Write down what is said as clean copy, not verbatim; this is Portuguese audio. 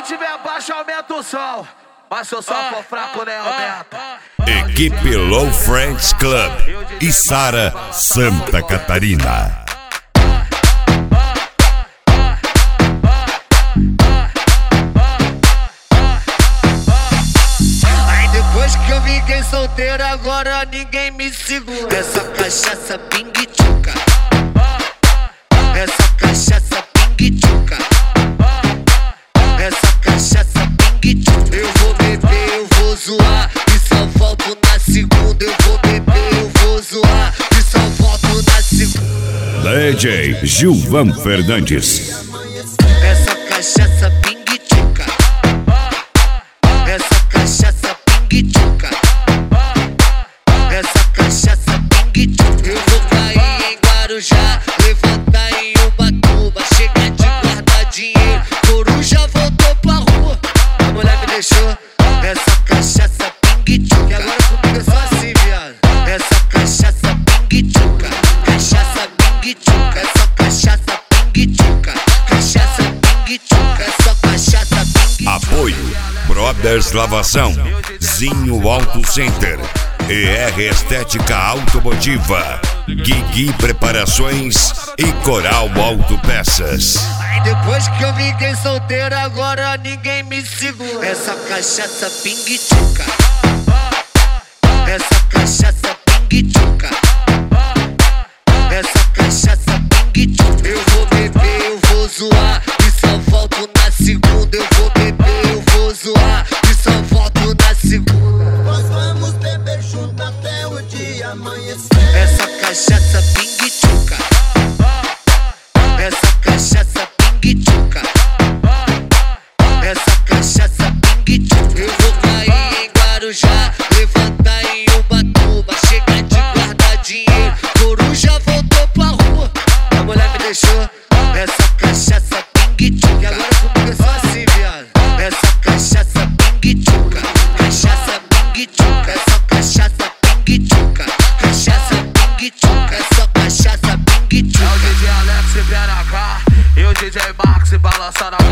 Se tiver baixo, aumenta o som. Mas se o som for fraco, nem aumenta. Equipe Low Friends Club, Içara, Santa Catarina. Depois que eu fiquei solteiro, agora ninguém me segura. Essa cachaça pingue-tchuca, essa cachaça pingue-tchuca, essa cachaça pingue-tchuca. Eu vou beber, eu vou zoar, e só volto na segunda. Eu vou beber, eu vou zoar, e só volto na segunda. DJ Gilvan Fernandes. Essa cachaça pingue-tchuca, essa cachaça pingue-tchuca, essa cachaça pingue-tchuca. Eu vou cair em Guarujá, levantar em Ubatuba, chegar de guardar dinheiro, coruja voltou pra rua, a mulher me deixou. Essa cachaça pingue-tchuca, e agora comigo é só assim, viado. Essa cachaça pingue-tchuca, cachaça pingue-tchuca, essa cachaça pingue-tchuca, cachaça pingue-tchuca, essa cachaça pingue-tchuca. Apoio Brothers Lavação, Zinho Auto Center, ER Estética Automotiva, Guigui Preparações e Coral Autopeças. Depois que eu fiquei solteiro, agora ninguém me segura. Essa cachaça pingue-tchuca, essa cachaça pingue-tchuca, essa cachaça pingue-tchuca. Eu vou beber, eu vou zoar, e só volto na segunda. Eu vou beber, eu vou zoar, e só volto na segunda. Nós vamos beber junto até o dia amanhecer. Essa cachaça pingue-tchuca, essa cachaça pingue-tchuca, essa cachaça pingue-tchuca. Eu vou cair em Guarujá, levantar em Ubatuba, chegar de guardar dinheiro, coruja voltou pra rua, a mulher me deixou. Essa cachaça pingue-tchuca, e agora comigo é só assim, viado. Essa cachaça pingue-tchuca, cachaça pingue-tchuca, essa cachaça pingue-tchuca, cachaça pingue-tchuca, essa cachaça É o pingue-tchuca. DJ Alex e BNH e o DJ Max balançando a